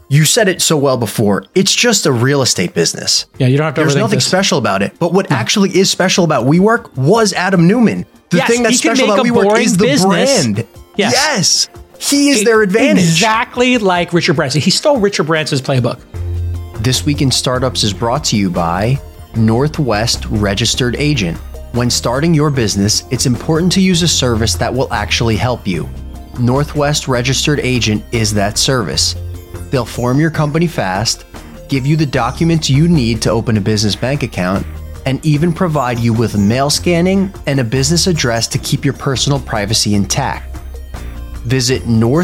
You said it so well before. It's just a real estate business. Yeah, you don't have to. There's nothing special about it. But what actually is special about WeWork was Adam Newman. The thing that's special about WeWork is the brand. Yes. He is their advantage. Exactly like Richard Branson. He stole Richard Branson's playbook. This Week in Startups is brought to you by Northwest Registered Agent. When starting your business, it's important to use a service that will actually help you. Northwest Registered Agent is that service. They'll form your company fast, give you the documents you need to open a business bank account, and even provide you with mail scanning and a business address to keep your personal privacy intact. Visit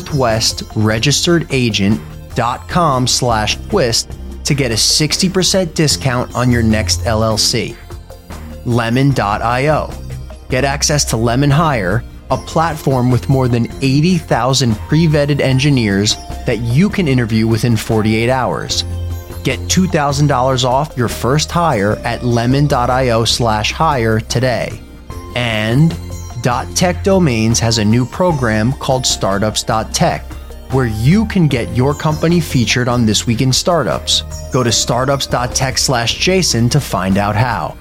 northwestregisteredagent.com/twist to get a 60% discount on your next LLC. Lemon.io. Get access to Lemon Hire, a platform with more than 80,000 pre-vetted engineers that you can interview within 48 hours. Get $2,000 off your first hire at lemon.io/hire today. And .tech Domains has a new program called Startups.tech, where you can get your company featured on This Week in Startups. Go to startups.tech/Jason to find out how.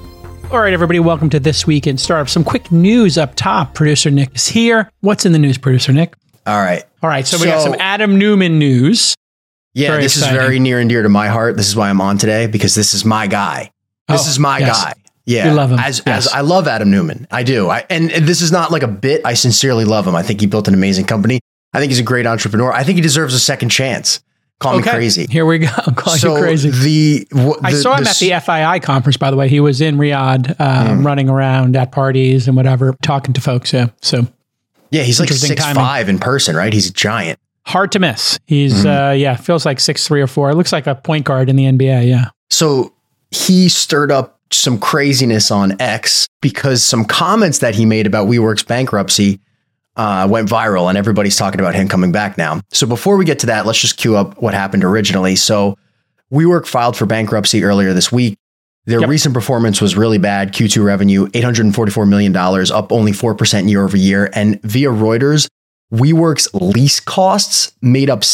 All right, everybody, welcome to This Week in Startups. Some quick news up top. Producer Nick is here. What's in the news, Producer Nick? All right. So we got some Adam Newman news. Yeah, very exciting. Is very near and dear to my heart. This is why I'm on today, because this is my guy. This is my guy. Yeah. You love him. As I love Adam Newman. I do. And this is not like a bit. I sincerely love him. I think he built an amazing company. I think he's a great entrepreneur. I think he deserves a second chance. Call me crazy. Here we go. Call you crazy. I saw him at the FII conference, by the way. He was in Riyadh, running around at parties and whatever, talking to folks. Yeah. So he's like 6'5" in person, right? He's a giant. Hard to miss. He's feels like 6'3" or 4. It looks like a point guard in the NBA. Yeah. So he stirred up some craziness on X because some comments that he made about WeWork's bankruptcy went viral, and everybody's talking about him coming back now. So before we get to that, let's just cue up what happened originally. So WeWork filed for bankruptcy earlier this week. Their recent performance was really bad. Q2 revenue, $844 million, up only 4% year over year. And via Reuters, WeWork's lease costs made up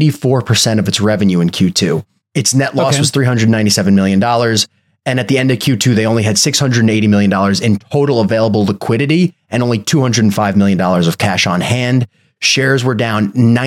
74% of its revenue in Q2. Its net loss was $397 million. And at the end of Q2, they only had $680 million in total available liquidity and only $205 million of cash on hand. Shares were down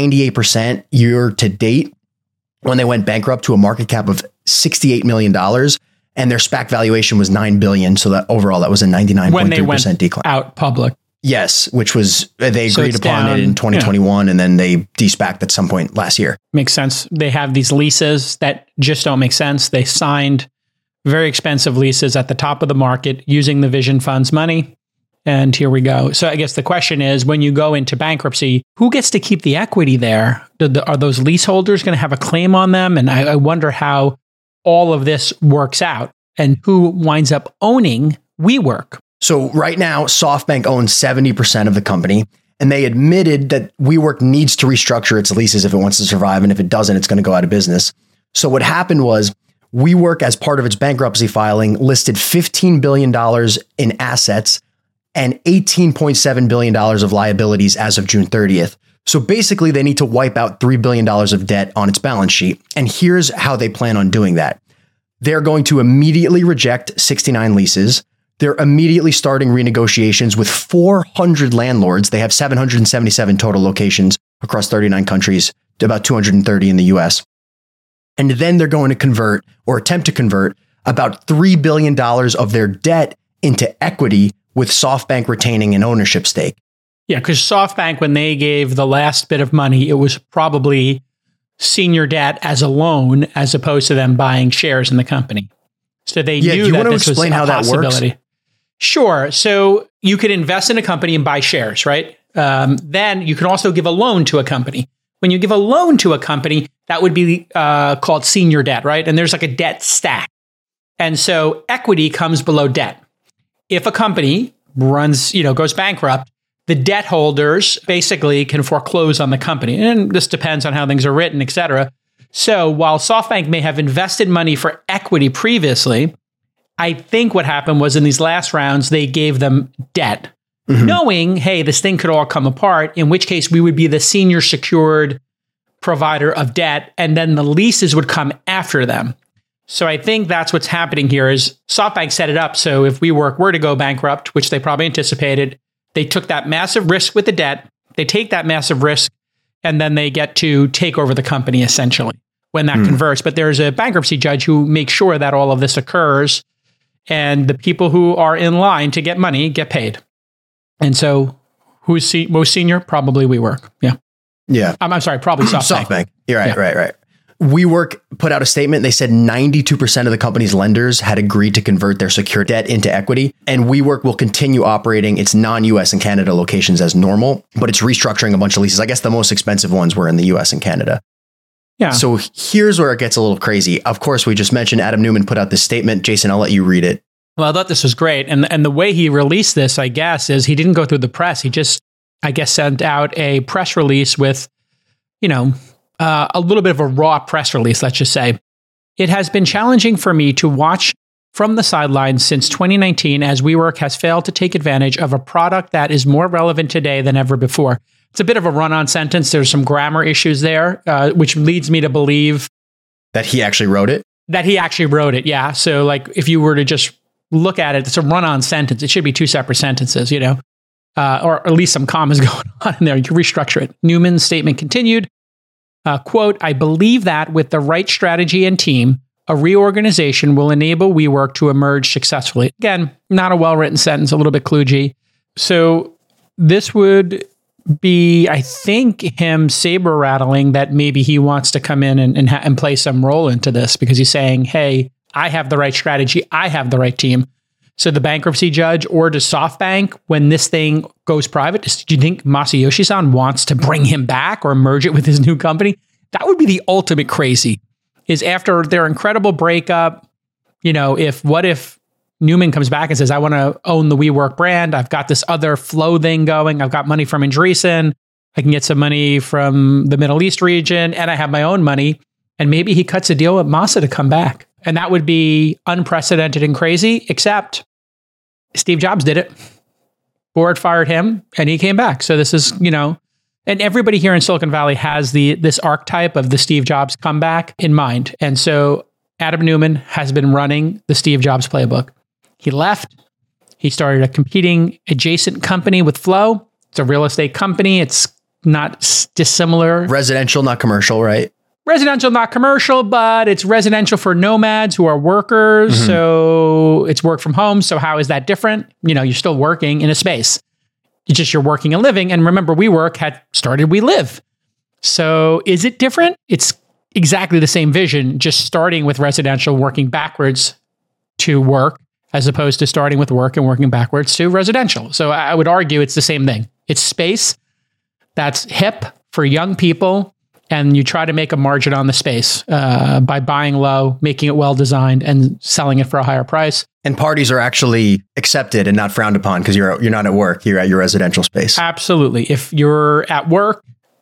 98% year to date when they went bankrupt to a market cap of $68 million. And their SPAC valuation was $9 billion. So that overall, that was a 99.3% decline. Out public. Yes, which was, they agreed upon it in 2021, and then they de-SPAC'd at some point last year. Makes sense. They have these leases that just don't make sense. They signed very expensive leases at the top of the market using the Vision Fund's money. And here we go. So I guess the question is, when you go into bankruptcy, who gets to keep the equity there? Are those leaseholders going to have a claim on them? And I wonder how all of this works out and who winds up owning WeWork. So right now, SoftBank owns 70% of the company, and they admitted that WeWork needs to restructure its leases if it wants to survive. And if it doesn't, it's going to go out of business. So what happened was, WeWork, as part of its bankruptcy filing, listed $15 billion in assets and $18.7 billion of liabilities as of June 30th. So basically, they need to wipe out $3 billion of debt on its balance sheet. And here's how they plan on doing that. They're going to immediately reject 69 leases. They're immediately starting renegotiations with 400 landlords. They have 777 total locations across 39 countries, about 230 in the US. And then they're going to convert or attempt to convert about $3 billion of their debt into equity, with SoftBank retaining an ownership stake. Yeah, because SoftBank, when they gave the last bit of money, it was probably senior debt as a loan as opposed to them buying shares in the company. So they knew that this was a possibility. Works? Sure. So you could invest in a company and buy shares, right? Then you can also give a loan to a company. When you give a loan to a company, that would be called senior debt, right? And there's like a debt stack. And so equity comes below debt. If a company goes bankrupt, the debt holders basically can foreclose on the company. And this depends on how things are written, et cetera. So while SoftBank may have invested money for equity previously, I think what happened was in these last rounds, they gave them debt, knowing, hey, this thing could all come apart, in which case we would be the senior secured provider of debt, and then the leases would come after them. So I think that's what's happening here is SoftBank set it up. So if WeWork were to go bankrupt, which they probably anticipated, they took that massive risk with the debt. They take that massive risk, and then they get to take over the company essentially when that converts. But there's a bankruptcy judge who makes sure that all of this occurs, and the people who are in line to get money get paid. And so who's most senior? Probably WeWork. Yeah. I'm sorry, probably SoftBank. SoftBank. You're right, right. WeWork put out a statement. They said 92% of the company's lenders had agreed to convert their secured debt into equity. And WeWork will continue operating its non-US and Canada locations as normal, but it's restructuring a bunch of leases. I guess the most expensive ones were in the US and Canada. Yeah. So here's where it gets a little crazy. Of course, we just mentioned Adam Neumann put out this statement. Jason, I'll let you read it. Well, I thought this was great. And the way he released this, I guess, is he didn't go through the press. He just, I guess, sent out a press release with, a little bit of a raw press release, let's just say. It has been challenging for me to watch from the sidelines since 2019 as WeWork has failed to take advantage of a product that is more relevant today than ever before. It's a bit of a run-on sentence. There's some grammar issues there, which leads me to believe that he actually wrote it. Yeah. So like if you were to just look at it, it's a run-on sentence. It should be two separate sentences, or at least some commas going on in there. You can restructure it. Neumann's statement continued, quote, "I believe that with the right strategy and team, a reorganization will enable WeWork to emerge successfully." Again, not a well-written sentence, a little bit kludgy. So this would be, I think, him saber rattling that maybe he wants to come in and play some role into this because he's saying, hey, I have the right strategy. I have the right team. So the bankruptcy judge or does SoftBank, when this thing goes private, do you think Masayoshi-san wants to bring him back or merge it with his new company? That would be the ultimate crazy, is after their incredible breakup, what if Neumann comes back and says, I want to own the WeWork brand. I've got this other flow thing going. I've got money from Andreessen. I can get some money from the Middle East region, and I have my own money. And maybe he cuts a deal with Masa to come back. And that would be unprecedented and crazy, except Steve Jobs did it. Board fired him and he came back. So this is, and everybody here in Silicon Valley has this archetype of the Steve Jobs comeback in mind. And so Adam Neumann has been running the Steve Jobs playbook. He left. He started a competing adjacent company with Flow. It's a real estate company. It's not dissimilar. Residential, not commercial, right? Residential, not commercial, but it's residential for nomads who are workers. Mm-hmm. So it's work from home. So how is that different? You're still working in a space. It's just you're working and living. And remember, WeWork had started We Live. So is it different? It's exactly the same vision, just starting with residential, working backwards to work, as opposed to starting with work and working backwards to residential. So I would argue it's the same thing. It's space that's hip for young people, and you try to make a margin on the space by buying low, making it well-designed, and selling it for a higher price. And parties are actually accepted and not frowned upon because you're not at work, you're at your residential space. Absolutely. If you're at work,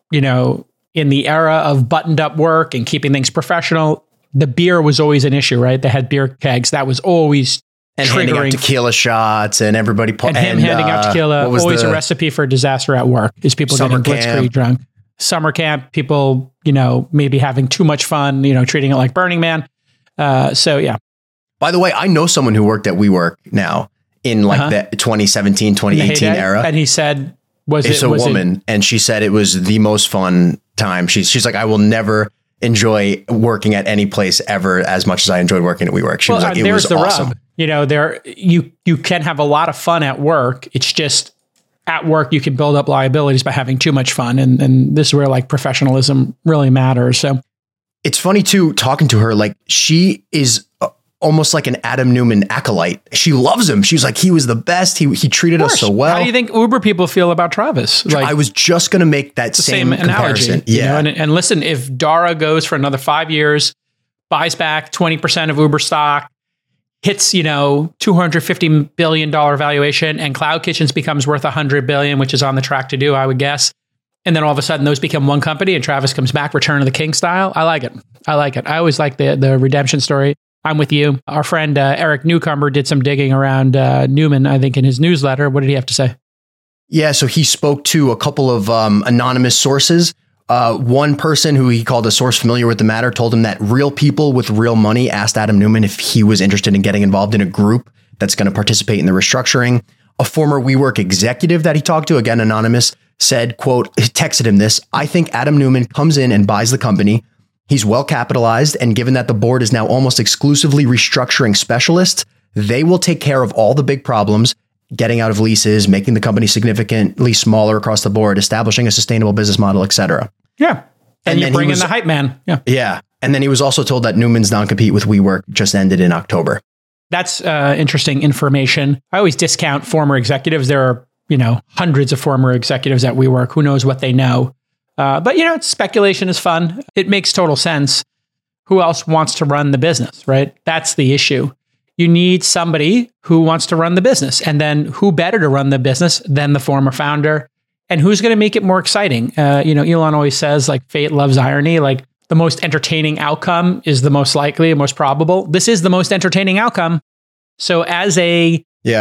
in the era of buttoned up work and keeping things professional, the beer was always an issue, right? They had beer kegs. That was always and handing out tequila shots and everybody... handing out tequila, always a recipe for disaster at work, is people getting blitzkrieg drunk. Summer camp, people, maybe having too much fun, treating it like Burning Man. So, yeah. By the way, I know someone who worked at WeWork now in the 2017, 2018 era. And he said, it's a woman. And she said it was the most fun time. She's like, I will never enjoy working at any place ever as much as I enjoyed working at WeWork. She was like, it was awesome. Rub. You can have a lot of fun at work. It's just at work, you can build up liabilities by having too much fun. And this is where professionalism really matters. So it's funny too, talking to her, she is almost like an Adam Neumann acolyte. She loves him. She's like, he was the best. He treated us so well. How do you think Uber people feel about Travis? I was just going to make that same comparison. Analogy. Yeah. And listen, if Dara goes for another 5 years, buys back 20% of Uber stock, hits, $250 billion valuation, and Cloud Kitchens becomes worth $100 billion, which is on the track to do, I would guess. And then all of a sudden those become one company and Travis comes back, Return of the King style. I like it. I always like the redemption story. I'm with you. Our friend Eric Newcomer did some digging around Neumann, I think, in his newsletter. What did he have to say? Yeah, so he spoke to a couple of anonymous sources. One person who he called a source familiar with the matter told him that real people with real money asked Adam Neumann if he was interested in getting involved in a group that's going to participate in the restructuring. A former WeWork executive that he talked to, again anonymous, said, quote, texted him this, "I think Adam Neumann comes in and buys the company. He's well capitalized, and given that the board is now almost exclusively restructuring specialists, they will take care of all the big problems, getting out of leases, making the company significantly smaller across the board, establishing a sustainable business model, etc." Yeah. And you bring in the hype man. Yeah. Yeah. And then he was also told that Newman's non-compete with WeWork just ended in October. That's interesting information. I always discount former executives. There are, hundreds of former executives at WeWork. Who knows what they know? But, speculation is fun. It makes total sense. Who else wants to run the business, right? That's the issue. You need somebody who wants to run the business. And then who better to run the business than the former founder? And who's going to make it more exciting? Elon always says, like, fate loves irony. Like, the most entertaining outcome is the most likely and most probable. This is the most entertaining outcome. So as a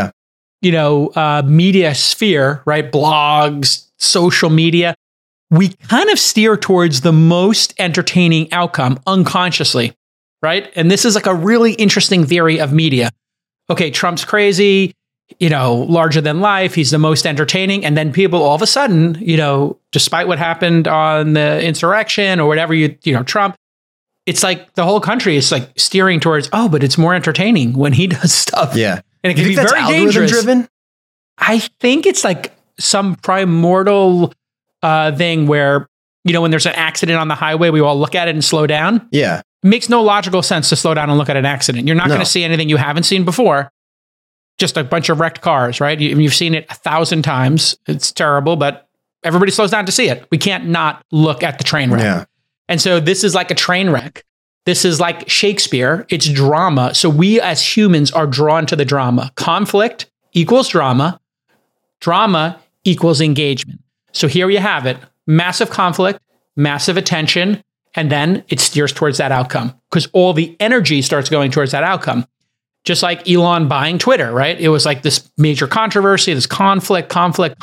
media sphere, right? Blogs, social media, we kind of steer towards the most entertaining outcome unconsciously, right? And this is like a really interesting theory of media. Okay, Trump's crazy, larger than life. He's the most entertaining. And then people all of a sudden, despite what happened on the insurrection or whatever, Trump, it's like the whole country is like steering towards, but it's more entertaining when he does stuff. Yeah. And it can be very dangerous. Driven? I think it's like some primordial thing where, when there's an accident on the highway, we all look at it and slow down. Yeah. It makes no logical sense to slow down and look at an accident. You're not going to see anything you haven't seen before. Just a bunch of wrecked cars, right? You've seen it 1,000 times. It's terrible, but everybody slows down to see it. We can't not look at the train wreck. Yeah. And so this is like a train wreck. This is like Shakespeare. It's drama. So we as humans are drawn to the drama. Conflict equals drama. Drama equals engagement. So here you have it. Massive conflict, massive attention, and then it steers towards that outcome because all the energy starts going towards that outcome. Just like Elon buying Twitter, right? It was like this major controversy, this conflict.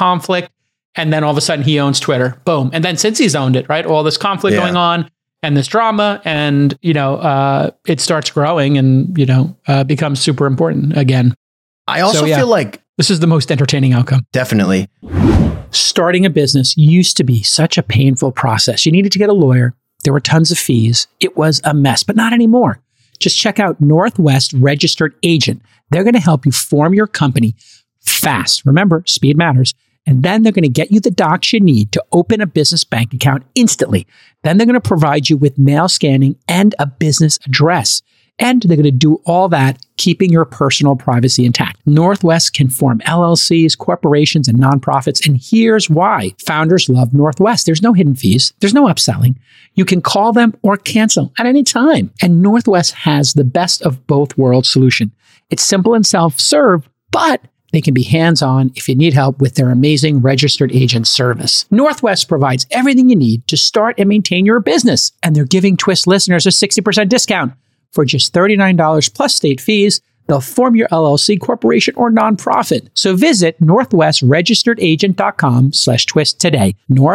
And then all of a sudden he owns Twitter. Boom. And then since he's owned it, right? All this conflict going on and this drama and, it starts growing and, becomes super important again. I also feel like this is the most entertaining outcome. Definitely. Starting a business used to be such a painful process. You needed to get a lawyer. There were tons of fees. It was a mess, but not anymore. Just check out Northwest Registered Agent. They're going to help you form your company fast. Remember, speed matters. And then they're going to get you the docs you need to open a business bank account instantly. Then they're going to provide you with mail scanning and a business address. And they're going to do all that, keeping your personal privacy intact. Northwest can form LLCs, corporations, and nonprofits. And here's why. Founders love Northwest. There's no hidden fees. There's no upselling. You can call them or cancel at any time. And Northwest has the best of both worlds solution. It's simple and self-serve, but they can be hands-on if you need help with their amazing registered agent service. Northwest provides everything you need to start and maintain your business. And they're giving Twist listeners a 60% discount. For just $39 plus state fees, they'll form your LLC, corporation, or nonprofit. So visit northwestregisteredagent.com/twist today.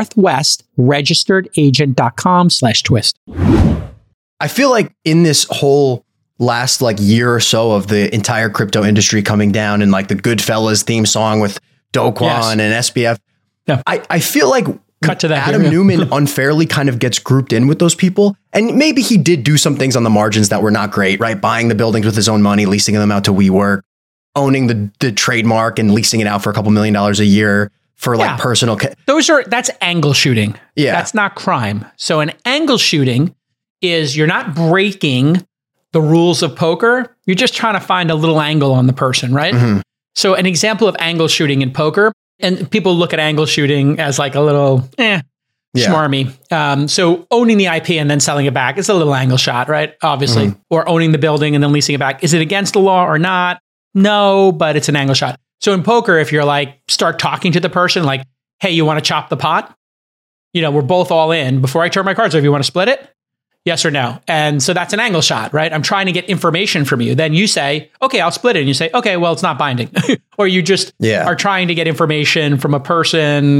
northwestregisteredagent.com/twist. I feel like in this whole last year or so of the entire crypto industry coming down and like the Goodfellas theme song with Do Kwon and SBF, I feel like cut to that Adam Neumann unfairly kind of gets grouped in with those people. And maybe he did do some things on the margins that were not great, right? Buying the buildings with his own money, leasing them out to WeWork, owning the trademark and leasing it out for a couple $1 million a year for personal. That's angle shooting. Yeah. That's not crime. So an angle shooting is you're not breaking the rules of poker. You're just trying to find a little angle on the person, right? Mm-hmm. So an example of angle shooting in poker, and people look at angle shooting as like a little schmarmy. So owning the IP and then selling it back is a little angle shot, right? Obviously. Mm-hmm. Or owning the building and then leasing it back. Is it against the law or not? No, but it's an angle shot. So in poker, if you're start talking to the person like, hey, you want to chop the pot? We're both all in. Before I turn my cards over, you want to split it? Yes or no? And so that's an angle shot, right? I'm trying to get information from you. Then you say, okay, I'll split it. And you say, okay, well, it's not binding. Or you just are trying to get information from a person,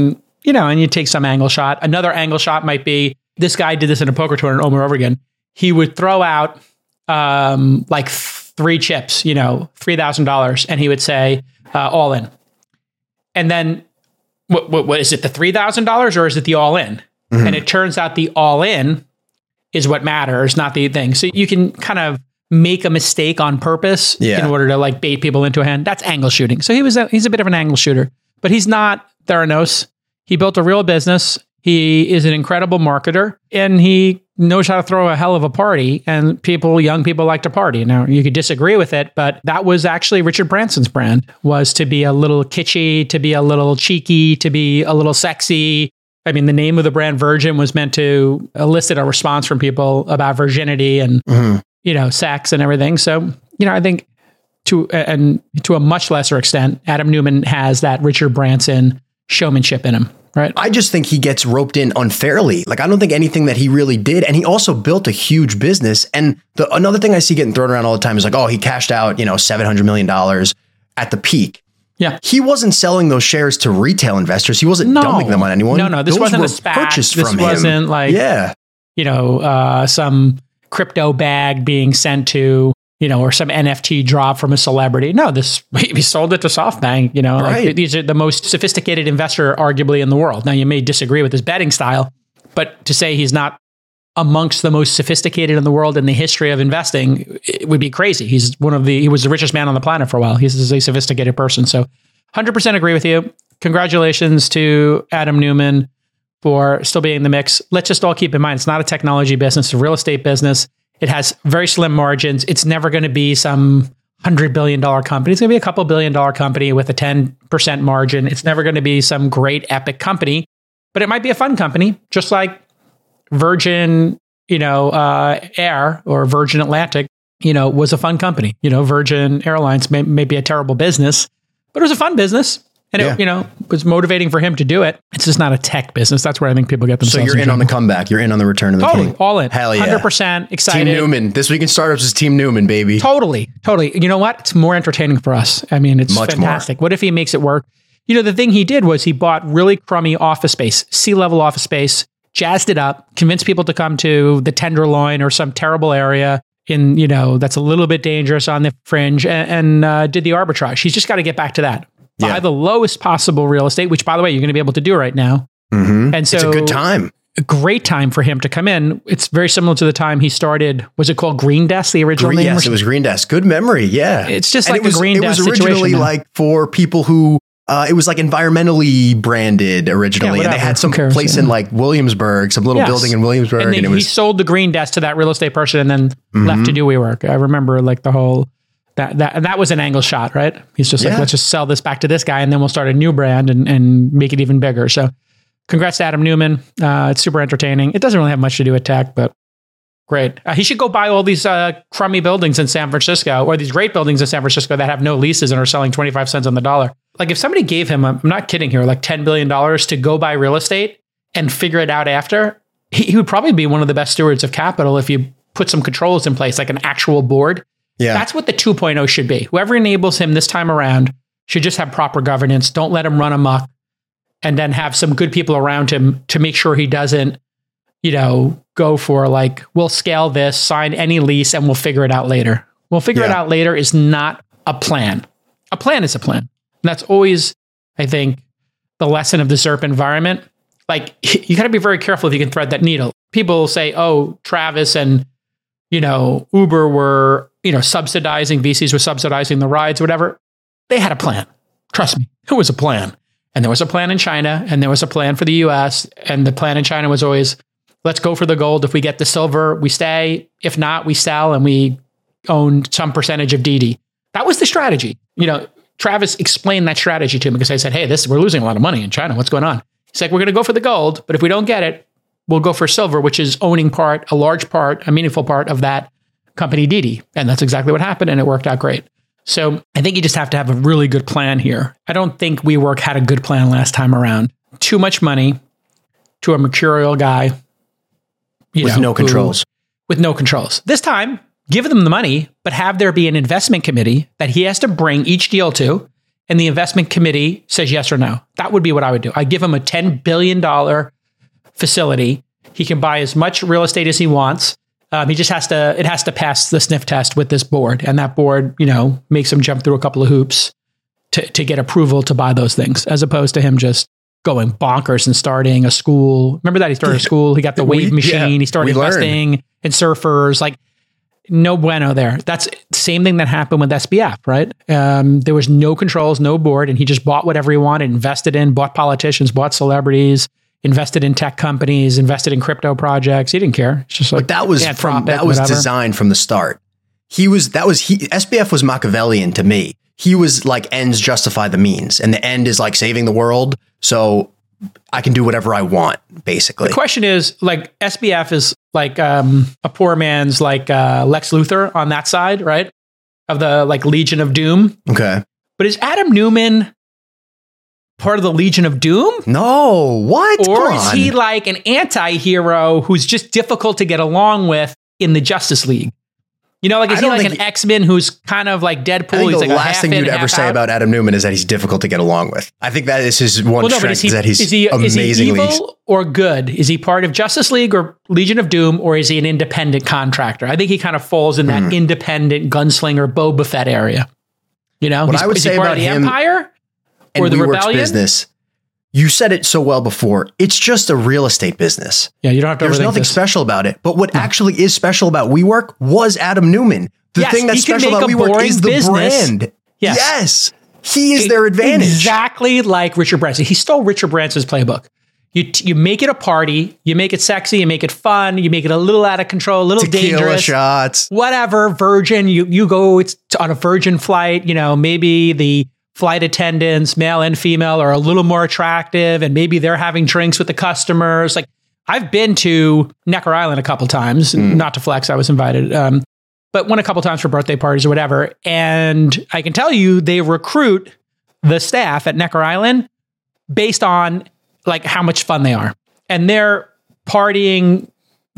and you take some angle shot. Another angle shot might be, this guy did this in a poker tournament over and over again. He would throw out like 3 chips, $3,000, and he would say, all in. And then, what is it, the $3,000 or is it the all in? Mm-hmm. And it turns out the all in is what matters, not the thing. So you can kind of make a mistake on purpose in order to like bait people into a hand. That's angle shooting. So he's a bit of an angle shooter, but he's not Theranos. He built a real business. He is an incredible marketer, and he knows how to throw a hell of a party, and young people like to party. Now, you could disagree with it, but that was actually Richard Branson's brand, was to be a little kitschy, to be a little cheeky, to be a little sexy. I mean, the name of the brand Virgin was meant to elicit a response from people about virginity and, sex and everything. So, I think to a much lesser extent, Adam Neumann has that Richard Branson showmanship in him. Right. I just think he gets roped in unfairly. Like, I don't think anything that he really did. And he also built a huge business. And another thing I see getting thrown around all the time is like, oh, he cashed out, $700 million at the peak. Yeah. He wasn't selling those shares to retail investors. He wasn't dumping them on anyone. No. This wasn't a SPAC. This wasn't like, some crypto bag being sent to, or some NFT drop from a celebrity. No, we sold it to SoftBank, right. Like, these are the most sophisticated investor arguably in the world. Now, you may disagree with his betting style, but to say he's not amongst the most sophisticated in the world in the history of investing, it would be crazy. He was the richest man on the planet for a while. He's a sophisticated person. So 100% agree with you. Congratulations to Adam Neumann for still being in the mix. Let's just all keep in mind, it's not a technology business, it's a real estate business. It has very slim margins. It's never going to be some $100 billion company. It's going to be a couple $1 billion company with a 10% margin. It's never going to be some great epic company, but it might be a fun company, just like Virgin, Air or Virgin Atlantic, was a fun company. Virgin Airlines may be a terrible business, but it was a fun business. And it was motivating for him to do it. It's just not a tech business. That's where I think people get themselves. So you're in on the comeback. You're in on the return of the king. All in. Hell yeah. 100% excited. Team Neumann. This Week in Startups is Team Neumann, baby. Totally. You know what? It's more entertaining for us. I mean, it's much fantastic. More. What if he makes it work? The thing he did was he bought really crummy office space, C-level office space, jazzed it up, convinced people to come to the Tenderloin or some terrible area in, that's a little bit dangerous on the fringe, and did the arbitrage. He's just got to get back to that. Buy the lowest possible real estate, which, by the way, you're going to be able to do right now. Mm-hmm. And so it's a good time. A great time for him to come in. It's very similar to the time he started. Was it called Green Desk, the original name? Yes, it was Green Desk. Good memory. Yeah. It's just like a Green Desk situation. It was originally like for people who, it was like environmentally branded originally. And they had some place in like Williamsburg, some little building in Williamsburg. And he sold the Green Desk to that real estate person and then left to do WeWork. I remember like the whole... That was an angle shot, right? He's just like, let's just sell this back to this guy and then we'll start a new brand and make it even bigger. So congrats to Adam Neumann. It's super entertaining. It doesn't really have much to do with tech, but great. He should go buy all these crummy buildings in San Francisco, or these great buildings in San Francisco that have no leases and are selling 25 cents on the dollar. Like if somebody gave him, I'm not kidding here, like $10 billion to go buy real estate and figure it out after, he would probably be one of the best stewards of capital if you put some controls in place, like an actual board. Yeah. That's what the 2.0 should be. Whoever enables him this time around should just have proper governance. Don't let him run amok, and then have some good people around him to make sure he doesn't, go for like, we'll scale this, sign any lease, and we'll figure it out later. We'll figure it out later is not a plan. A plan is a plan. And that's always, I think, the lesson of the ZERP environment. Like, you got to be very careful if you can thread that needle. People say, oh, Travis and, Uber were, subsidizing, VCs were subsidizing the rides, whatever. They had a plan. Trust me, it was a plan. And there was a plan in China, and there was a plan for the US. And the plan in China was always, let's go for the gold. If we get the silver, we stay. If not, we sell and we own some percentage of Didi. That was the strategy. Travis explained that strategy to me because I said, hey, we're losing a lot of money in China. What's going on? He's like, we're going to go for the gold, but if we don't get it, we'll go for silver, which is owning a large part, a meaningful part of that company Didi. And that's exactly what happened. And it worked out great. So I think you just have to have a really good plan here. I don't think WeWork had a good plan last time around. Too much money to a mercurial guy. With no controls. With no controls. This time, give them the money, but have there be an investment committee that he has to bring each deal to. and the investment committee says yes or no. That would be what I would do. I give him a $10 billion facility. He can buy as much real estate as he wants. He just it has to pass the sniff test with this board. And that board, makes him jump through a couple of hoops to get approval to buy those things, as opposed to him just going bonkers and starting a school. Remember that? He started a school. He got the wave machine. He started investing in surfers. Like, no bueno there. That's the same thing that happened with SBF, right? There was no controls, no board, and he just bought whatever he wanted, invested in, bought politicians, bought celebrities, invested in tech companies, invested in crypto projects. He didn't care. It's just like, that was designed from the start. SBF was Machiavellian to me. He was like, ends justify the means, and the end is like saving the world. So I can do whatever I want, basically. The question is, like, SBF is like a poor man's like Lex Luthor on that side, right? Of the like Legion of Doom. Okay. But is Adam Newman part of the Legion of Doom? No, what? Or is he like an anti-hero who's just difficult to get along with in the Justice League? Like, is he like an X-Men who's kind of like Deadpool? I think he's the like last thing you'd ever say about Adam Newman is that he's difficult to get along with. I think that is his one strength, is that he's amazingly... Is he evil or good? Is he part of Justice League or Legion of Doom, or is he an independent contractor? I think he kind of falls in that independent gunslinger Boba Fett area. What I would say about him, Empire or the Rebellion? Business, you said it so well before. It's just a real estate business. Yeah, you don't have to. There's nothing special about it. But what actually is special about WeWork was Adam Newman. The thing that's special about WeWork is the brand. Yes. He is their advantage. Exactly like Richard Branson. He stole Richard Branson's playbook. You make it a party. You make it sexy. You make it fun. You make it a little out of control, a little Tequila dangerous. Shots. Whatever. Virgin. You go. It's on a Virgin flight. Maybe the flight attendants, male and female, are a little more attractive, and maybe they're having drinks with the customers. Like, I've been to Necker Island a couple times, not to flex, I was invited, but went a couple times for birthday parties or whatever. And I can tell you, they recruit the staff at Necker Island based on like how much fun they are. And they're partying,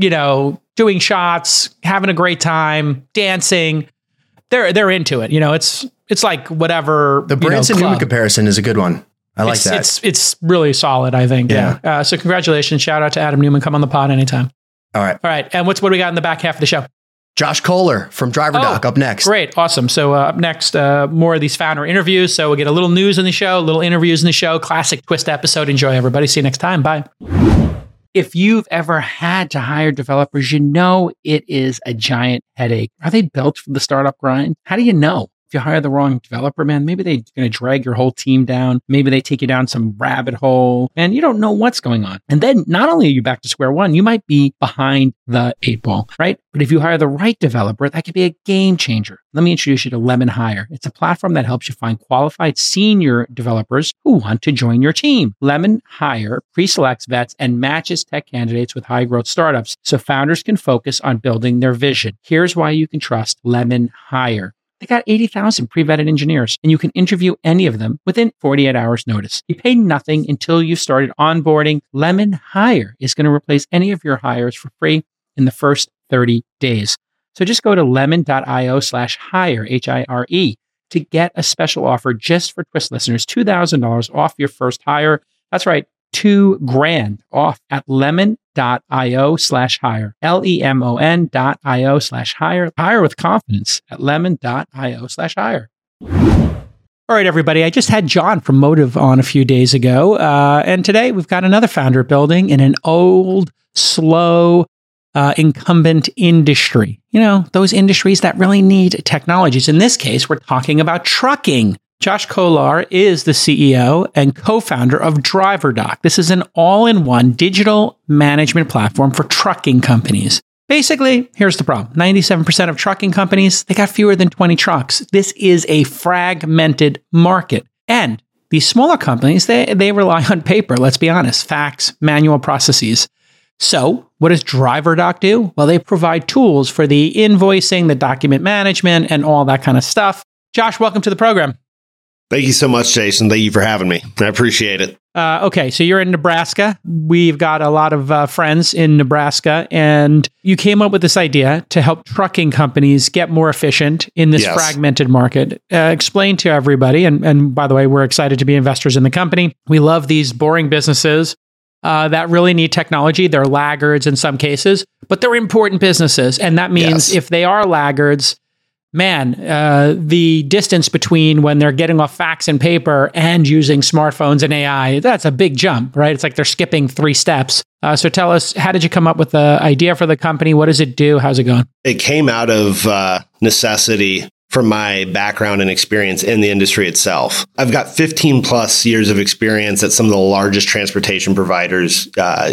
doing shots, having a great time, dancing. They're into it. It's like whatever. The Branson Newman comparison is a good one. I like that. It's really solid, I think. Yeah. So congratulations. Shout out to Adam Newman. Come on the pod anytime. All right. And what do we got in the back half of the show? Josh Kohler from DriverDoc up next. Great. Awesome. So up next, more of these founder interviews. So we'll get a little news in the show, little interviews in the show, classic twist episode. Enjoy, everybody. See you next time. Bye. If you've ever had to hire developers, it is a giant headache. Are they built for the startup grind? How do you know? If you hire the wrong developer, man, maybe they're going to drag your whole team down. Maybe they take you down some rabbit hole and you don't know what's going on. And then not only are you back to square one, you might be behind the 8 ball, right? But if you hire the right developer, that could be a game changer. Let me introduce you to Lemon Hire. It's a platform that helps you find qualified senior developers who want to join your team. Lemon Hire pre-selects vets and matches tech candidates with high growth startups so founders can focus on building their vision. Here's why you can trust Lemon Hire. They got 80,000 pre-vetted engineers, and you can interview any of them within 48 hours notice. You pay nothing until you've started onboarding. Lemon Hire is going to replace any of your hires for free in the first 30 days. So just go to lemon.io/hire, HIRE, to get a special offer just for Twist listeners, $2,000 off your first hire. That's right, $2,000 off at lemon.io/hire, LEMON.io/hire. Hire with confidence at lemon.io/hire. All right, everybody. I just had John from Motive on a few days ago. And today we've got another founder building in an old, slow, incumbent industry. Those industries that really need technologies. In this case, we're talking about trucking. Josh Kohler is the CEO and co-founder of DriverDoc. This is an all-in-one digital management platform for trucking companies. Basically, here's the problem. 97% of trucking companies, they got fewer than 20 trucks. This is a fragmented market. And these smaller companies, they rely on paper, let's be honest, fax, manual processes. So what does DriverDoc do? Well, they provide tools for the invoicing, the document management, and all that kind of stuff. Josh, welcome to the program. Thank you so much, Jason. Thank you for having me. I appreciate it. Okay, so you're in Nebraska. We've got a lot of friends in Nebraska, and you came up with this idea to help trucking companies get more efficient in this fragmented market. Explain to everybody, and by the way, we're excited to be investors in the company. We love these boring businesses that really need technology. They're laggards in some cases, but they're important businesses. And that means if they are laggards, man, the distance between when they're getting off fax and paper and using smartphones and AI, that's a big jump, right? It's like they're skipping 3 steps. So tell us, how did you come up with the idea for the company? What does it do? How's it going? It came out of necessity from my background and experience in the industry itself. I've got 15 plus years of experience at some of the largest transportation providers,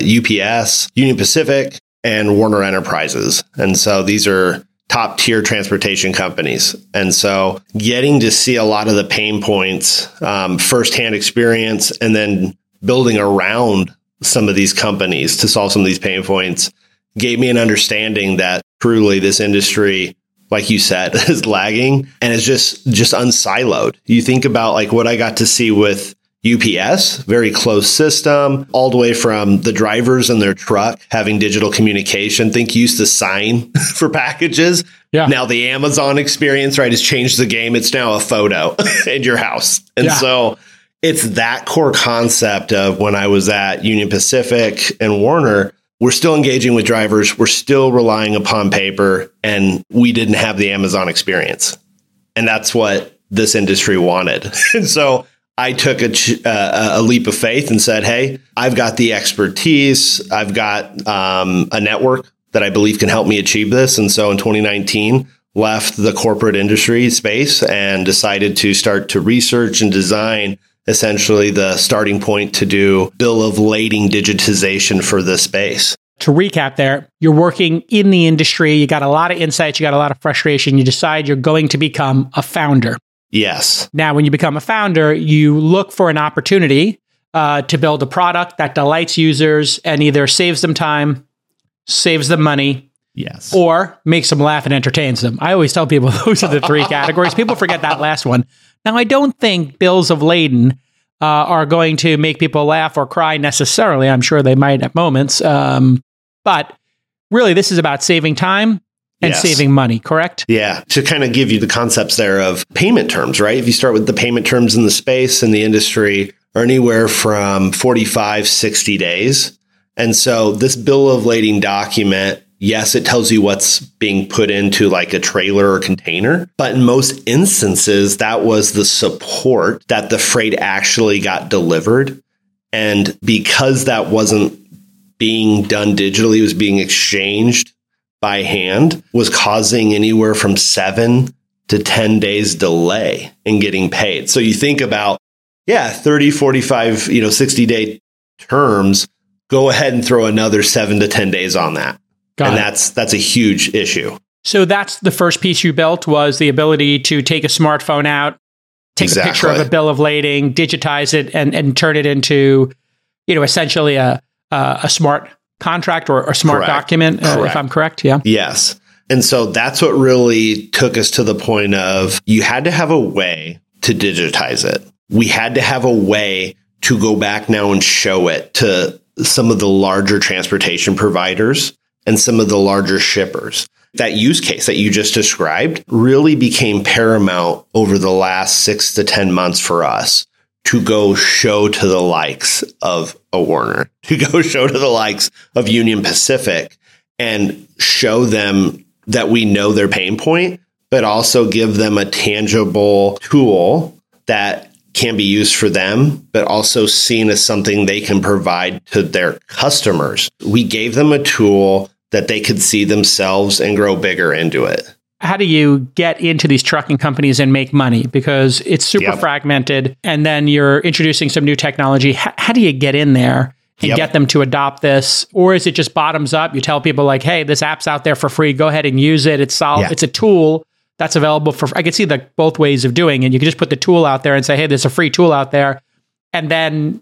UPS, Union Pacific, and Werner Enterprises. And so these are top tier transportation companies. And so getting to see a lot of the pain points, firsthand experience, and then building around some of these companies to solve some of these pain points gave me an understanding that truly this industry, like you said, is lagging and is just unsiloed. You think about like what I got to see with UPS, very close system, all the way from the drivers in their truck having digital communication. Think used to sign for packages. Yeah. Now the Amazon experience, right, has changed the game. It's now a photo in your house. And so it's that core concept of when I was at Union Pacific and Werner, we're still engaging with drivers. We're still relying upon paper, and we didn't have the Amazon experience. And that's what this industry wanted. And so I took a leap of faith and said, hey, I've got the expertise. I've got a network that I believe can help me achieve this. And so in 2019, left the corporate industry space and decided to start to research and design essentially the starting point to do bill of lading digitization for this space. To recap there, you're working in the industry. You got a lot of insights. You got a lot of frustration. You decide you're going to become a founder. Yes. Now, when you become a founder, you look for an opportunity to build a product that delights users and either saves them time, saves them money, or makes them laugh and entertains them. I always tell people those are the 3 categories. People forget that last one. Now, I don't think bills of lading are going to make people laugh or cry necessarily. I'm sure they might at moments. But really, this is about saving time and saving money, correct? Yeah. To kind of give you the concepts there of payment terms, right? If you start with the payment terms in the space and the industry are anywhere from 45, 60 days. And so this bill of lading document, yes, it tells you what's being put into like a trailer or container. But in most instances, that was the support that the freight actually got delivered. And because that wasn't being done digitally, it was being exchanged by hand, was causing anywhere from 7 to 10 days delay in getting paid. So you think about, 30, 45, 60 day terms, go ahead and throw another 7 to 10 days on that. That's a huge issue. So that's the first piece you built, was the ability to take a smartphone out, take a picture of a bill of lading, digitize it, and turn it into, essentially a smart contract or a smart document, if I'm correct. Yeah. Yes. And so that's what really took us to the point of you had to have a way to digitize it. We had to have a way to go back now and show it to some of the larger transportation providers and some of the larger shippers. That use case that you just described really became paramount over the last 6 to 10 months for us to go show to the likes of a Werner, to go show to the likes of Union Pacific and show them that we know their pain point, but also give them a tangible tool that can be used for them, but also seen as something they can provide to their customers. We gave them a tool that they could see themselves and grow bigger into it. How do you get into these trucking companies and make money? Because it's super fragmented, and then you're introducing some new technology. How do you get in there and get them to adopt this? Or is it just bottoms up? You tell people like, hey, this app's out there for free. Go ahead and use it. It's a tool that's available for, I can see both ways of doing it. You can just put the tool out there and say, hey, there's a free tool out there. And then,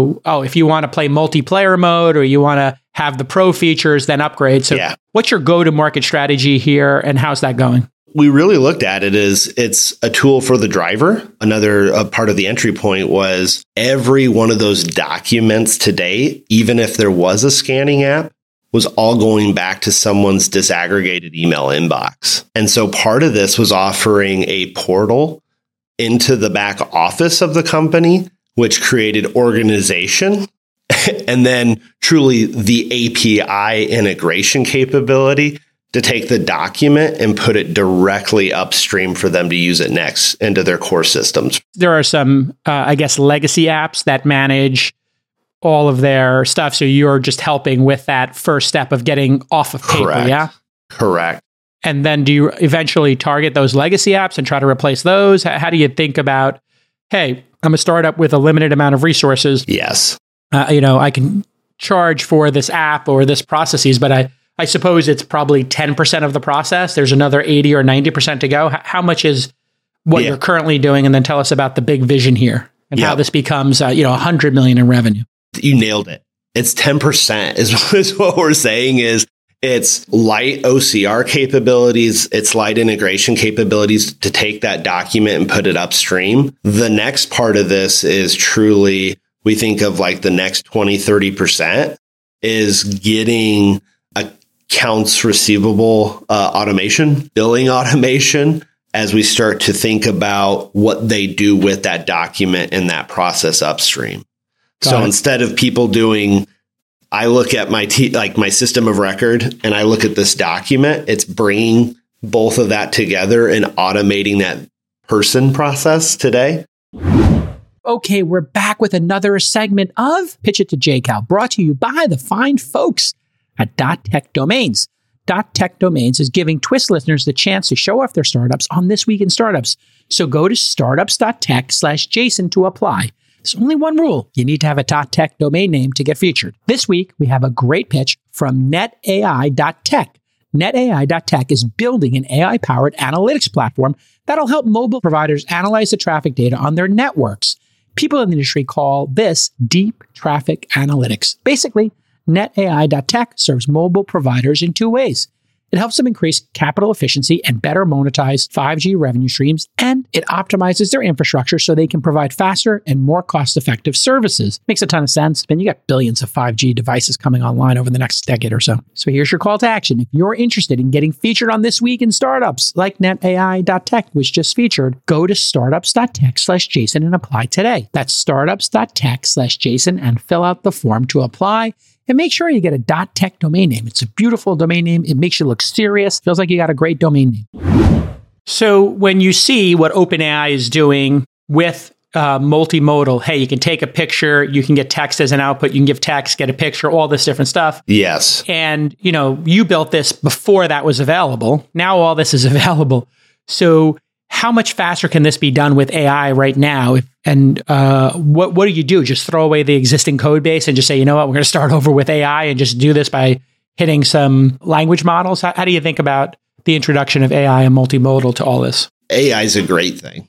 if you want to play multiplayer mode or you want to have the pro features, then upgrade. So what's your go-to-market strategy here and how's that going? We really looked at it as it's a tool for the driver. Another part of the entry point was every one of those documents today, even if there was a scanning app, was all going back to someone's disaggregated email inbox. And so part of this was offering a portal into the back office of the company, which created organization and then truly the API integration capability to take the document and put it directly upstream for them to use it next into their core systems. There are some, legacy apps that manage all of their stuff. So you're just helping with that first step of getting off of paper, Correct. yeah? Correct. And then do you eventually target those legacy apps and try to replace those? How do you think about, hey, I'm a startup with a limited amount of resources. Yes. I can charge for this app or this processes, but I suppose it's probably 10% of the process. There's another 80 or 90% to go. How much is what you're currently doing? And then tell us about the big vision here and how this becomes, $100 million in revenue. You nailed it. It's 10% is what we're saying is it's light OCR capabilities. It's light integration capabilities to take that document and put it upstream. The next part of this is truly, we think of like the next 20, 30% is getting accounts receivable automation, billing automation, as we start to think about what they do with that document and that process upstream. So instead of people doing, I look at my my system of record and I look at this document, it's bringing both of that together and automating that person process today. Okay, we're back with another segment of Pitch It to JCal, brought to you by the fine folks at .tech Domains. .tech Domains is giving Twist listeners the chance to show off their startups on This Week in Startups. So go to startups.tech/Jason to apply. There's only one rule. You need to have a .tech domain name to get featured. This week, we have a great pitch from NetAI.tech. NetAI.tech is building an AI-powered analytics platform that'll help mobile providers analyze the traffic data on their networks. People in the industry call this deep traffic analytics. Basically, NetAI.tech serves mobile providers in two ways. It helps them increase capital efficiency and better monetize 5G revenue streams, and it optimizes their infrastructure so they can provide faster and more cost-effective services. Makes a ton of sense. And you got billions of 5G devices coming online over the next decade or so. So here's your call to action. If you're interested in getting featured on This Week in Startups, like NetAI.tech, which just featured, go to startups.tech/Jason and apply today. That's startups.tech/Jason and fill out the form to apply. And make sure you get a .tech domain name. It's a beautiful domain name. It makes you look serious. Feels like you got a great domain name. So when you see what OpenAI is doing with multimodal, hey, you can take a picture, you can get text as an output, you can give text, get a picture, all this different stuff. Yes. And, you built this before that was available. Now all this is available. So how much faster can this be done with AI right now? And what do you do? Just throw away the existing code base and just say, you know what, we're going to start over with AI and just do this by hitting some language models? How do you think about the introduction of AI and multimodal to all this? AI is a great thing.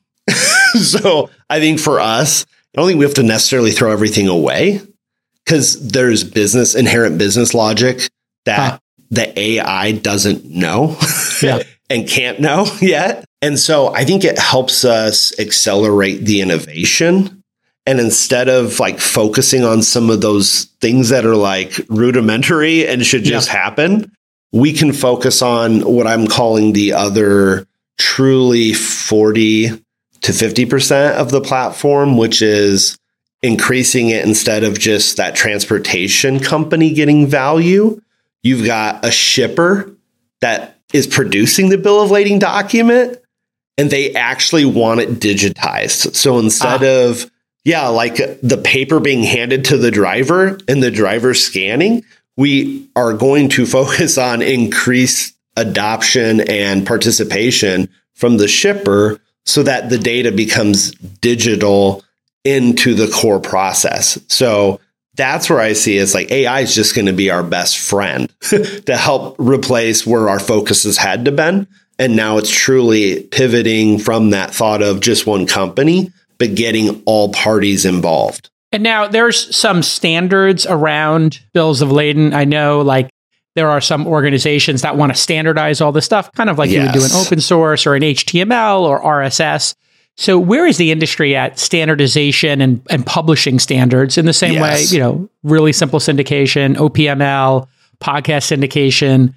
So I think for us, I don't think we have to necessarily throw everything away because there's inherent business logic that the AI doesn't know. Yeah. And can't know yet. And so I think it helps us accelerate the innovation. And instead of like focusing on some of those things that are like rudimentary and should just happen, we can focus on what I'm calling the other truly 40 to 50% of the platform, which is increasing it instead of just that transportation company getting value. You've got a shipper that is producing the bill of lading document and they actually want it digitized. So instead of, like the paper being handed to the driver and the driver scanning, we are going to focus on increased adoption and participation from the shipper so that the data becomes digital into the core process. So that's where I see it's like AI is just going to be our best friend to help replace where our focuses had to been. And now it's truly pivoting from that thought of just one company, but getting all parties involved. And now there's some standards around bills of lading. I know like There are some organizations that want to standardize all this stuff, kind of like you would do an open source or an HTML or RSS. So where is the industry at standardization and publishing standards in the same way, really simple syndication, OPML, podcast syndication,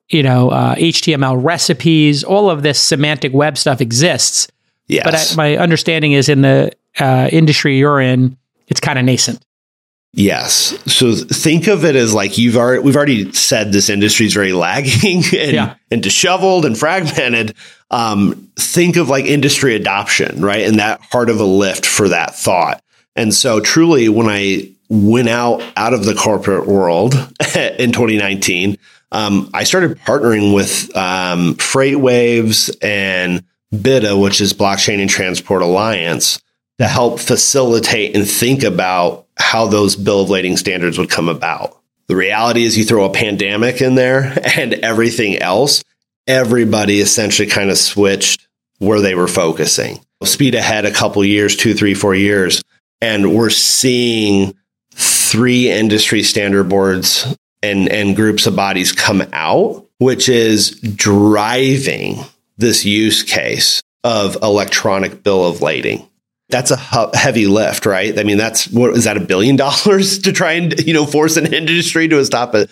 HTML recipes, all of this semantic web stuff exists. Yes. But my understanding is in the industry you're in, it's kind of nascent. Yes. So think of it as like we've already said this industry is very lagging and disheveled and fragmented. Think of like industry adoption, right? And that heart of a lift for that thought. And so truly, when I went out of the corporate world in 2019, I started partnering with FreightWaves and BITA, which is Blockchain and Transport Alliance, to help facilitate and think about how those bill of lading standards would come about. The reality is you throw a pandemic in there and everything else, everybody essentially kind of switched where they were focusing. Speed ahead a couple years, 2, 3, 4 years, and we're seeing 3 industry standard boards and groups of bodies come out, which is driving this use case of electronic bill of lading. That's a heavy lift, right? I mean, is that $1 billion to try and, force an industry to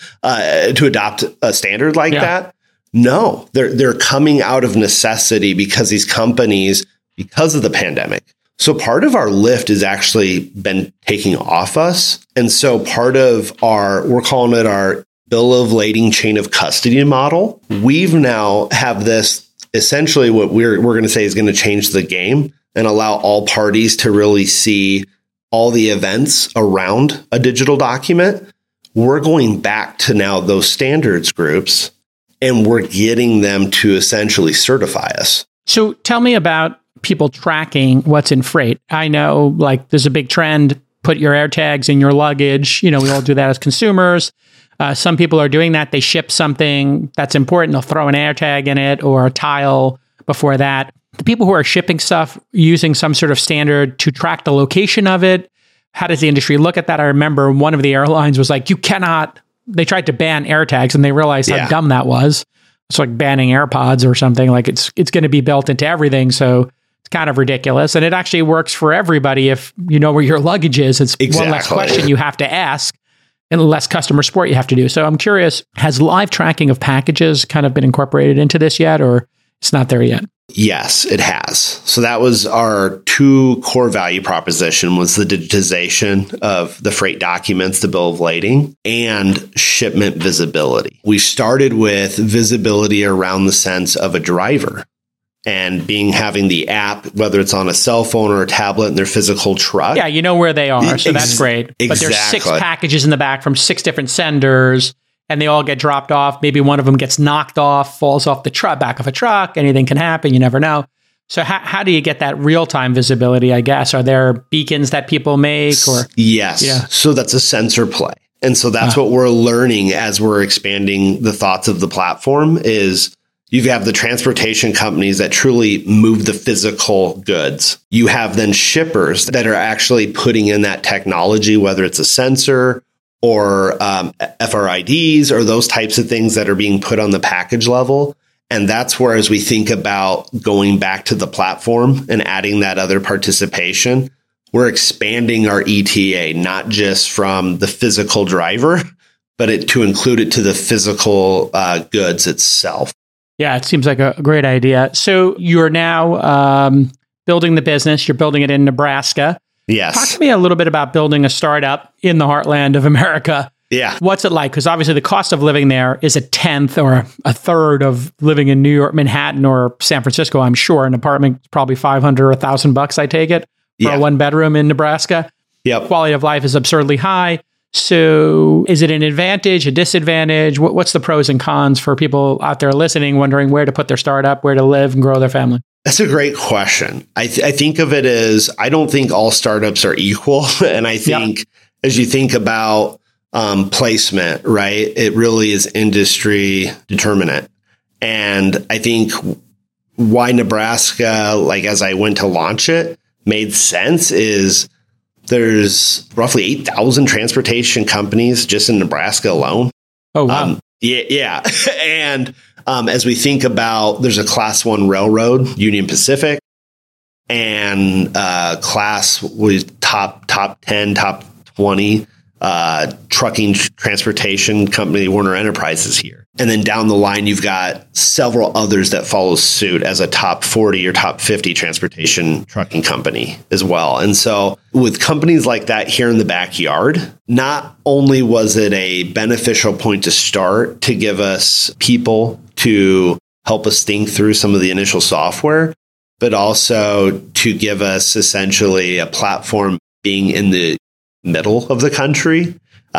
adopt a standard like that? No, they're coming out of necessity because these companies, because of the pandemic. So part of our lift has actually been taking off us. And so part of we're calling it our bill of lading chain of custody model. We've now have this essentially what we're going to say is going to change the game and allow all parties to really see all the events around a digital document. We're going back to now those standards groups and we're getting them to essentially certify us. So tell me about people tracking what's in freight. I know there's a big trend, put your AirTags in your luggage. We all do that as consumers. Some people are doing that. They ship something that's important. They'll throw an AirTag in it or a tile before that. The people who are shipping stuff using some sort of standard to track the location of it, how does the industry look at that? I remember one of the airlines was like, they tried to ban AirTags and they realized how dumb that was. It's like banning AirPods or something. Like it's going to be built into everything. So it's kind of ridiculous. And it actually works for everybody if you know where your luggage is. It's one less question you have to ask and less customer support you have to do. So I'm curious, has live tracking of packages kind of been incorporated into this yet, or it's not there yet? Yes, it has. So that was our 2 core value proposition was the digitization of the freight documents, the bill of lading, and shipment visibility. We started with visibility around the sense of a driver and having the app, whether it's on a cell phone or a tablet in their physical truck. Yeah, you know where they are. So that's great. Exactly. But there's 6 packages in the back from 6 different senders. And they all get dropped off. Maybe one of them gets knocked off, falls off the back of a truck. Anything can happen. You never know. So how do you get that real-time visibility, I guess? Are there beacons that people make? Yes. Yeah. So that's a sensor play. And so that's what we're learning as we're expanding the thoughts of the platform is you have the transportation companies that truly move the physical goods. You have then shippers that are actually putting in that technology, whether it's a sensor or FRIDs or those types of things that are being put on the package level. And that's where, as we think about going back to the platform and adding that other participation, we're expanding our ETA, not just from the physical driver, but to include it to the physical goods itself. Yeah, it seems like a great idea. So you're now building the business. You're building it in Nebraska. Yes. Talk to me a little bit about building a startup in the heartland of America. Yeah. What's it like? Because obviously the cost of living there is 1/10 or 1/3 of living in New York, Manhattan, or San Francisco. I'm sure an apartment is probably $500 or $1,000. I take it for a 1-bedroom in Nebraska. Yep. Quality of life is absurdly high. So is it an advantage, a disadvantage? What's the pros and cons for people out there listening, wondering where to put their startup, where to live and grow their family? That's a great question. I think of it as, I don't think all startups are equal. And I think as you think about placement, right, it really is industry determinant. And I think why Nebraska, as I went to launch it, made sense is there's roughly 8,000 transportation companies just in Nebraska alone. Oh, wow. Yeah. And as we think about, there's a Class 1 railroad, Union Pacific, and Class was top 10, top 20 trucking transportation company, Werner Enterprises here. And then down the line, you've got several others that follow suit as a top 40 or top 50 transportation trucking company as well. And so with companies like that here in the backyard, not only was it a beneficial point to start to give us people to help us think through some of the initial software, but also to give us essentially a platform being in the middle of the country.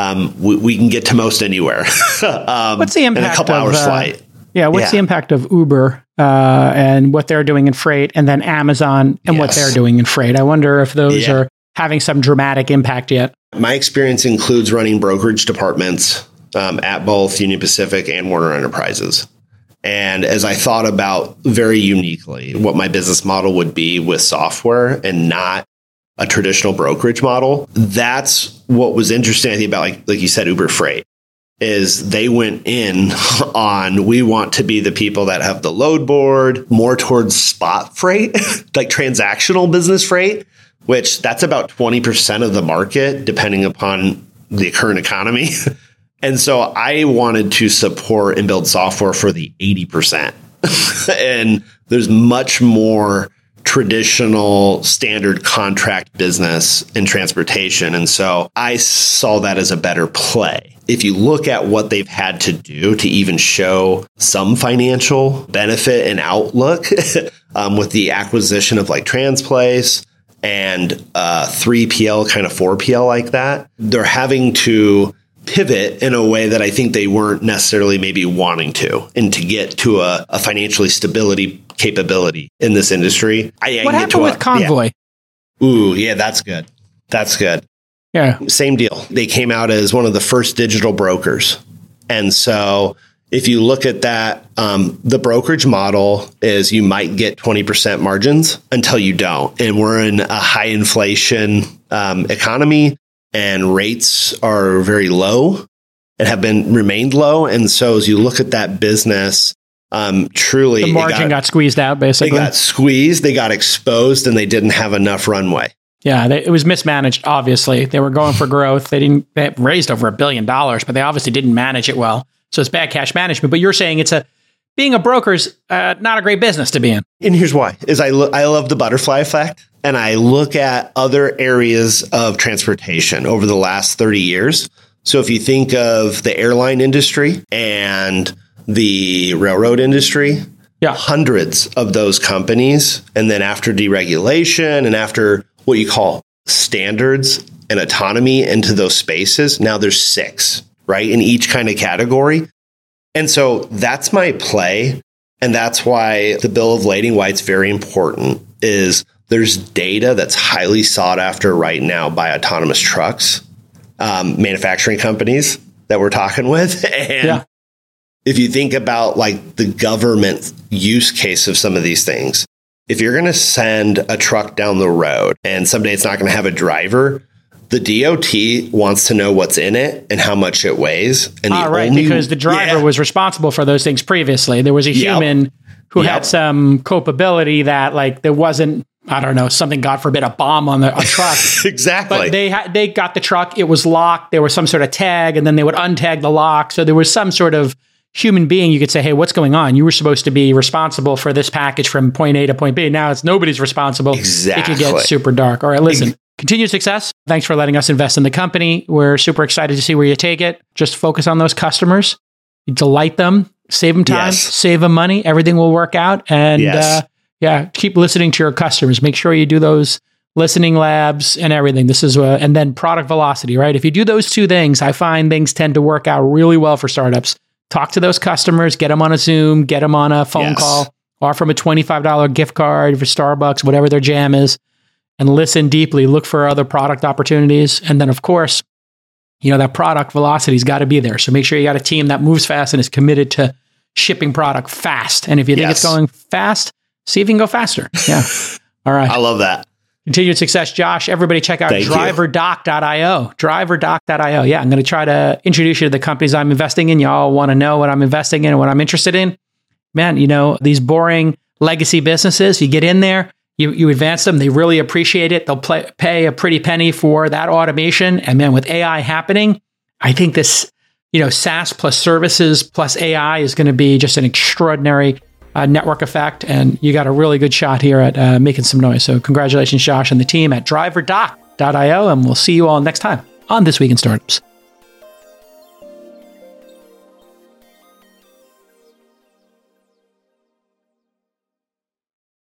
We can get to most anywhere. What's the impact in a couple hours flight? What's the impact of Uber and what they're doing in freight, and then Amazon and what they're doing in freight? I wonder if those are having some dramatic impact yet. My experience includes running brokerage departments at both Union Pacific and Werner Enterprises. And as I thought about very uniquely what my business model would be with software and not a traditional brokerage model, that's what was interesting, I think, about like you said, Uber Freight, is they went in on, we want to be the people that have the load board, more towards spot freight, like transactional business freight, which that's about 20% of the market, depending upon the current economy. And so I wanted to support and build software for the 80%. And there's much more traditional standard contract business in transportation. And so I saw that as a better play. If you look at what they've had to do to even show some financial benefit and outlook with the acquisition of like Transplace and 3PL, kind of 4PL like that, they're having to pivot in a way that I think they weren't necessarily maybe wanting to, and to get to a financially stability capability in this industry. What happened with Convoy? That's good. That's good. Yeah. Same deal. They came out as one of the first digital brokers. And so if you look at that, the brokerage model is you might get 20% margins until you don't. And we're in a high inflation economy, and rates are very low and have remained low. And so as you look at that business, truly the margin got squeezed out, basically. They got squeezed, they got exposed, and they didn't have enough runway. Yeah, it was mismanaged, obviously. They were going for growth. They raised over $1 billion, but they obviously didn't manage it well. So it's bad cash management. But you're saying being a broker's not a great business to be in. And here's why, is I love the butterfly effect. And I look at other areas of transportation over the last 30 years. So if you think of the airline industry and the railroad industry, hundreds of those companies. And then after deregulation and after what you call standards and autonomy into those spaces, now there's 6, right, in each kind of category. And so that's my play. And that's why the bill of lading, why it's very important, is there's data that's highly sought after right now by autonomous trucks, manufacturing companies that we're talking with. And if you think about like the government use case of some of these things, if you're going to send a truck down the road and someday it's not going to have a driver, the DOT wants to know what's in it and how much it weighs. And because the driver was responsible for those things previously. There was a human who had some culpability that, like, there wasn't, I don't know, something, God forbid, a bomb on a truck. Exactly. But they got the truck, it was locked, there was some sort of tag, and then they would untag the lock. So there was some sort of human being you could say, hey, what's going on? You were supposed to be responsible for this package from point A to point B. Now it's nobody's responsible. Exactly. It could get super dark. All right, listen. Continued success. Thanks for letting us invest in the company. We're super excited to see where you take it. Just focus on those customers. You delight them. Save them time. Save them money. Everything will work out. And keep listening to your customers. Make sure you do those listening labs and everything. This is and then product velocity, right? If you do those 2 things, I find things tend to work out really well for startups. Talk to those customers. Get them on a Zoom. Get them on a phone call. Offer them a $25 gift card for Starbucks, whatever their jam is. And listen deeply, look for other product opportunities. And then, of course, that product velocity's got to be there. So make sure you got a team that moves fast and is committed to shipping product fast. And if you think it's going fast, see if you can go faster. Yeah. All right. I love that. Continued success, Josh. Everybody check out driverdoc.io. Driverdoc.io. Yeah, I'm going to try to introduce you to the companies I'm investing in. Y'all want to know what I'm investing in and what I'm interested in. Man, these boring legacy businesses, you get in there, you advance them, they really appreciate it. They'll pay a pretty penny for that automation. And man, with AI happening, I think this, SaaS plus services plus AI is going to be just an extraordinary network effect. And you got a really good shot here at making some noise. So congratulations, Josh, and the team at driverdoc.io. And we'll see you all next time on This Week in Startups.